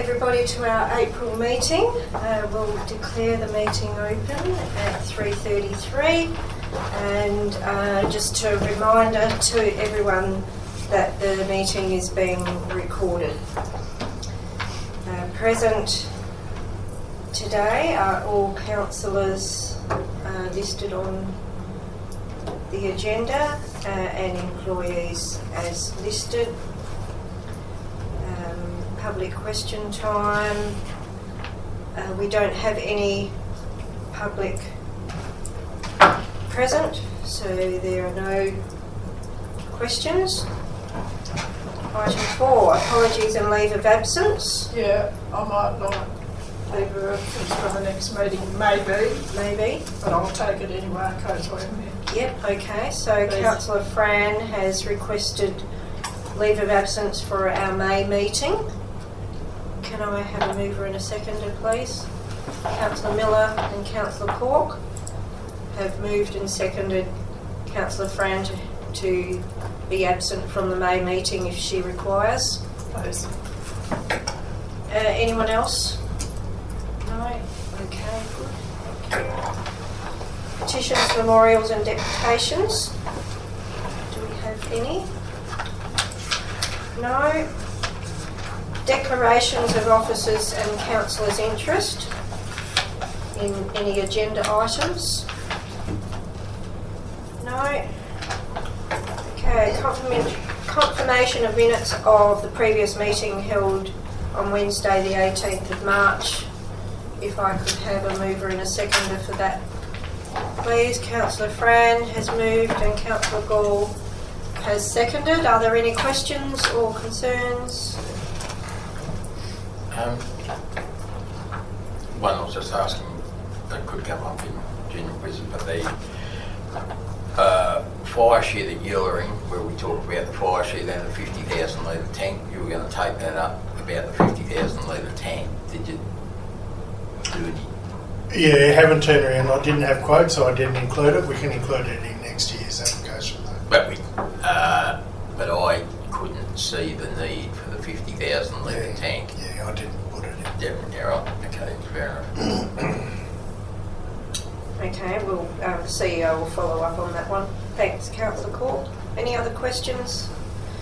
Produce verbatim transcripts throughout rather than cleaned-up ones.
everybody to our April meeting. Uh, we'll declare the meeting open at three thirty-three, and uh, just a reminder to everyone that the meeting is being recorded. Uh, present today are all councillors uh, listed on the agenda uh, and employees as listed. Public question time. Uh, we don't have any public present, so there are no questions. Item four, apologies and leave of absence. Yeah, I might not leave of absence for the next meeting, maybe. Maybe. But I'll take it anyway in case I am there. Yep, okay. So Please. Councillor Fran has requested leave of absence for our May meeting. Can I have a mover and a seconder, please? Councillor Miller and Councillor Cork have moved and seconded Councillor Fran to, to be absent from the May meeting if she requires. Please. Uh, anyone else? No? Okay, good. Thank you. Petitions, memorials and deputations. Do we have any? No. Declarations of officers and councillors' interest in any agenda items? No. Okay, confirmation of minutes of the previous meeting held on Wednesday the eighteenth of March. If I could have a mover and a seconder for that, please. Councillor Fran has moved and Councillor Gall has seconded. Are there any questions or concerns? Um, one I was just asking, that could come up in general business, but the uh, fire shed at Ullering, where we talked about the fire shed and the fifty thousand litre tank, you were going to take that up about the fifty thousand litre tank. Did you do any? Yeah, haven't turned around. I didn't have quotes, so I didn't include it. We can include it in next year's application, though. But we, uh, but I couldn't see the need for the fifty thousand litre yeah, tank. Yeah, I didn't put it in. Yeah, yeah, right. Okay, fair enough. Okay, well, uh, the C E O will follow up on that one. Thanks, Councillor Cork. Any other questions?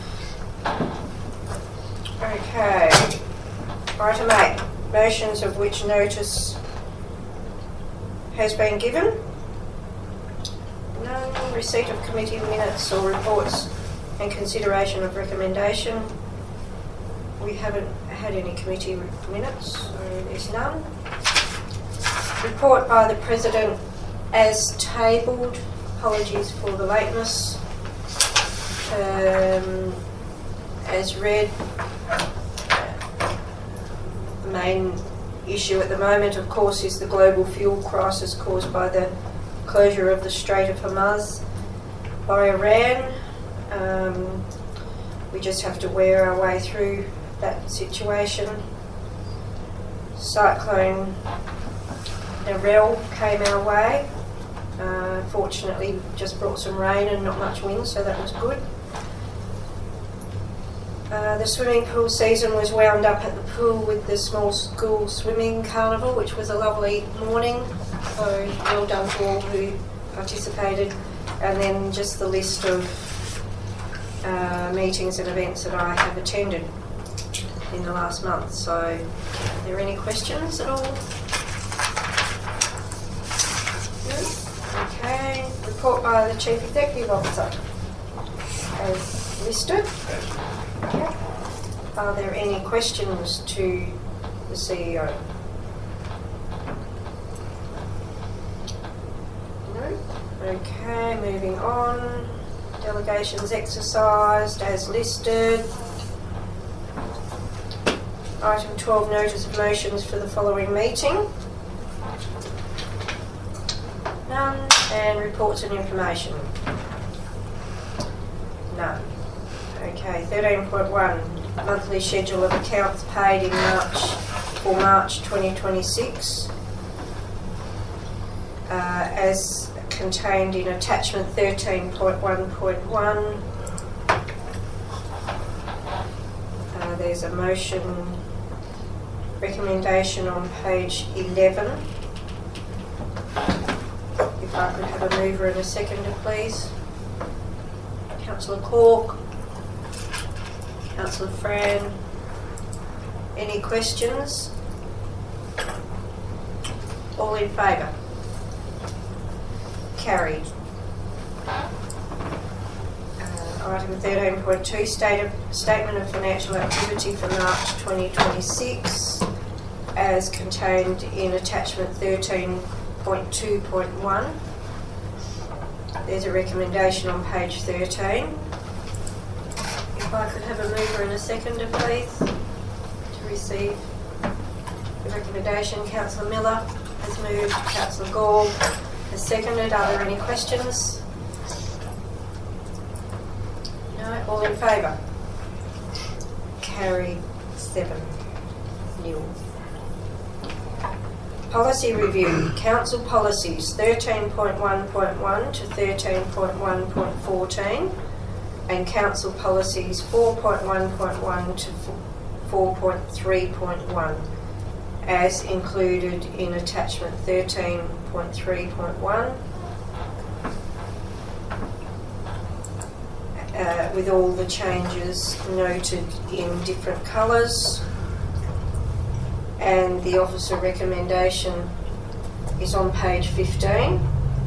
Okay. Item eight, motions of which notice has been given. None. Receipt of committee minutes or reports and consideration of recommendation. We haven't had any committee minutes, so there's none. Report by the President as tabled. Apologies for the lateness. Um, as read, the main issue at the moment, of course, is the global fuel crisis caused by the closure of the Strait of Hormuz by Iran. Um, we just have to wear our way through that situation. Cyclone Narelle came our way. Uh, fortunately, just brought some rain and not much wind, so that was good. Uh, the swimming pool season was wound up at the pool with the small school swimming carnival, which was a lovely morning. So well done to all who participated. And then just the list of uh, meetings and events that I have attended in the last month. So are there any questions at all? No? Okay. Report by the Chief Executive Officer as listed. Okay. Are there any questions to the C E O? No? Okay, moving on. Delegations exercised as listed. Item twelve, notice of motions for the following meeting. None. And reports and information. None. Okay, thirteen point one, monthly schedule of accounts paid in March for March twenty twenty-six. Uh, as contained in attachment thirteen point one point one. Uh, there's a motion recommendation on page eleven. If I could have a mover and a seconder, please. Councillor Cork. Councillor Fran. Any questions? All in favour? Carried. Uh, item thirteen point two, state of, Statement of Financial Activity for March twenty twenty-six as contained in attachment thirteen point two point one. There's a recommendation on page thirteen. If I could have a mover and a seconder, please, to receive the recommendation. Councillor Miller has moved, Councillor Gall has seconded. Are there any questions? No? All in favour? Carried seven nil. Policy review. Council policies thirteen point one point one to thirteen point one point fourteen and council policies four point one point one to four point three point one as included in attachment thirteen point three point one uh, with all the changes noted in different colours. And the officer recommendation is on page fifteen.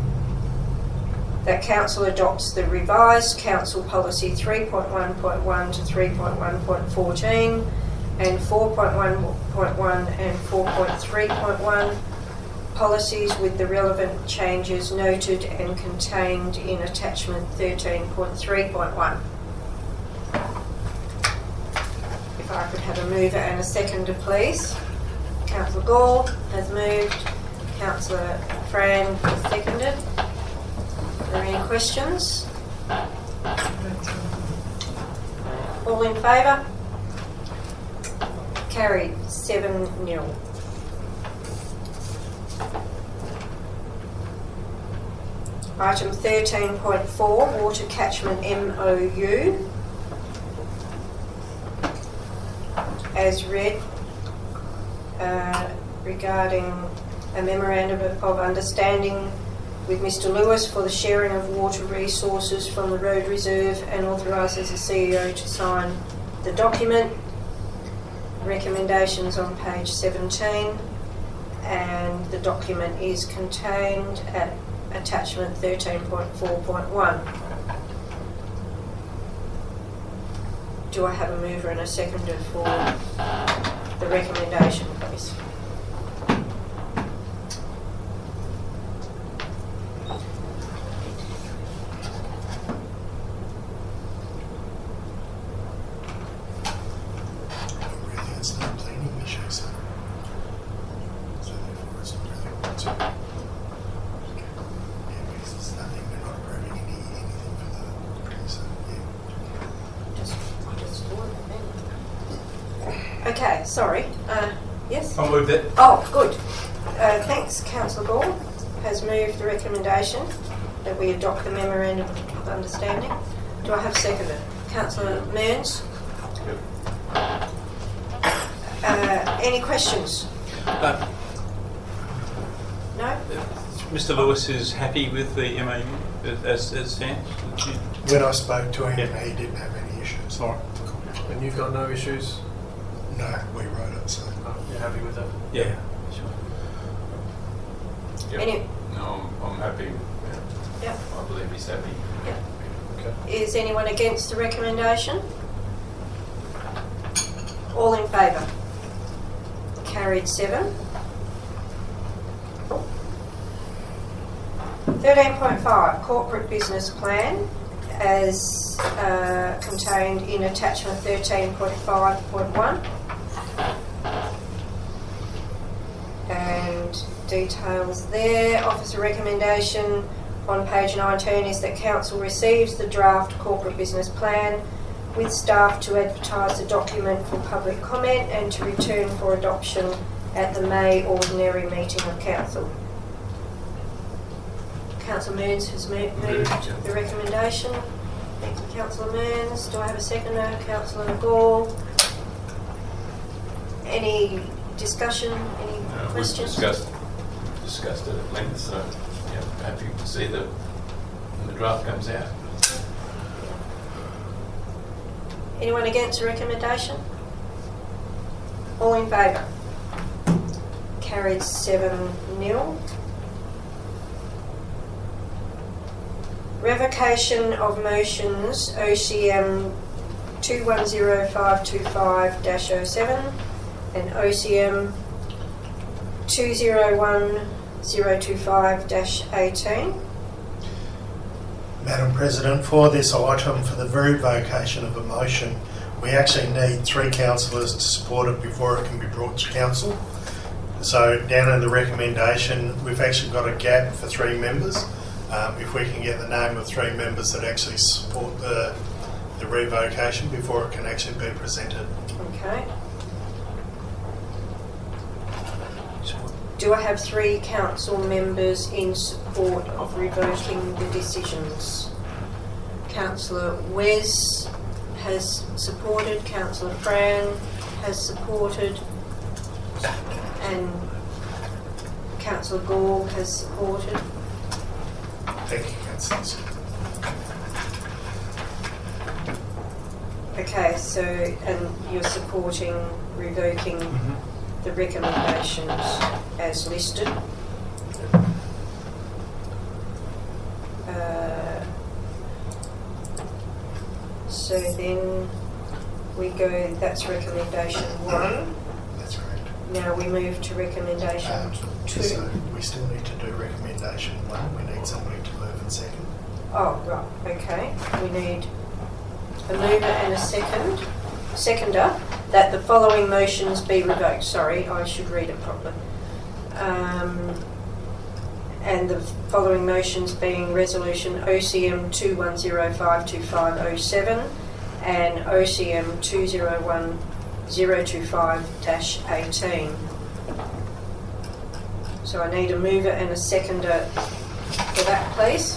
That council adopts the revised council policy three point one point one to three point one point fourteen and four point one point one and four point three point one policies with the relevant changes noted and contained in attachment thirteen point three point one. If I could have a mover and a seconder, please. Councillor Gall has moved, Councillor Fran has seconded. Are there any questions? All in favour? Carried seven nil. Item thirteen point four, Water Catchment M O U. As read, uh, regarding a memorandum of understanding with Mister Lewis for the sharing of water resources from the Road Reserve and authorises the C E O to sign the document. Recommendations on page seventeen, and the document is contained at attachment thirteen point four point one. Do I have a mover and a seconder for the recommendation, please? Really, it's not planning issues, so so therefore it's not really what to. Okay. Yeah, because it's nothing, we're not approving any, anything for the property, so yeah. Just, just okay, sorry. Uh, yes? I'll move that. Oh, good. Uh, thanks, Councillor Gall has moved the recommendation that we adopt the memorandum of understanding. Do I have seconded? Councillor Mearns? Uh, any questions? Uh, No? Mister Lewis is happy with the M O U as as stands? When I spoke to him, Yeah. he didn't have any issues. All right. And you've got no issues? No, we wrote it, so. Oh, you're happy with it? Yeah. Sure. Yep. Any, No, I'm, I'm happy. Yeah. Yep. I believe he's happy. Yep. Okay. Is anyone against the recommendation? All in favour? Carried seven. thirteen point five, Corporate Business Plan, as uh, contained in attachment thirteen point five point one. And details there. Officer recommendation on page nineteen is that Council receives the draft Corporate Business Plan with staff to advertise the document for public comment and to return for adoption at the May ordinary meeting of Council. Councillor Mearns has mo- moved the recommendation. Thank you, Councillor Mearns. Do I have a seconder? Councillor Gall. Any discussion? Any Uh, we've questions? discussed, discussed it at length, so yeah, happy to see the, when the draft comes out. Anyone against the recommendation? All in favour? Carried seven nil. Revocation of motions O C M two one zero five two five dash oh seven and O C M two zero one zero two five dash eighteen. Madam President, for this item, for the revocation of a motion, we actually need three councillors to support it before it can be brought to council. So down in the recommendation, we've actually got a gap for three members. Um, if we can get the name of three members that actually support the, the revocation before it can actually be presented. Okay. Do I have three council members in support of revoking the decisions? Councillor Wes has supported, Councillor Fran has supported, and Councillor Gall has supported. Thank you, councillors. Okay, so, and you're supporting revoking Mm-hmm. the recommendations as listed. Uh, so then we go, that's recommendation one. That's correct. Now we move to recommendation Um, two. so we still need to do recommendation one. We need somebody to move and second. Oh, right, okay. We need a mover and a second, seconder, that the following motions be revoked. Sorry, I should read it properly. Um, and the following motions being Resolution O C M two one zero five two five oh seven and O C M two zero one zero two five dash eighteen. So I need a mover and a seconder for that, please.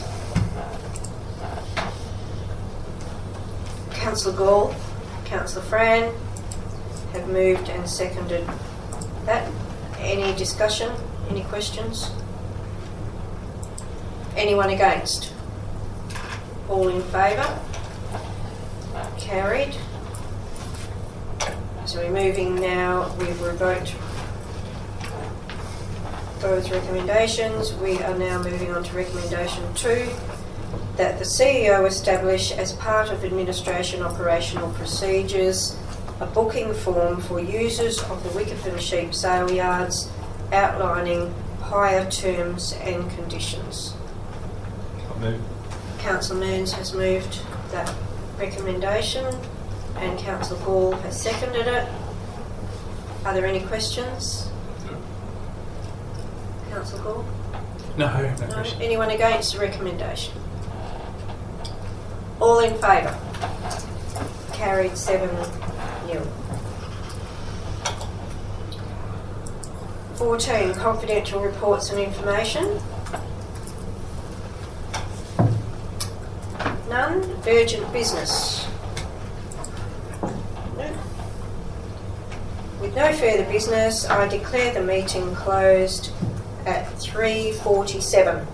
Councillor Gall, Councillor Fran have moved and seconded that. Any discussion? Any questions? Anyone against? All in favour? Carried. So we're moving now, we've revoked those recommendations. We are now moving on to recommendation two, that the C E O establish as part of administration operational procedures a booking form for users of the Wickerton Sheep Sale Yards outlining hire terms and conditions. I'll move. Councillor Mearns has moved that recommendation and Councillor Gall has seconded it. Are there any questions? Councillor Gall? No, no, No? question. Anyone against the recommendation? All in favour? Carried seven nil. fourteen. Confidential reports and information. None. Urgent business. No. With no further business, I declare the meeting closed at three forty-seven.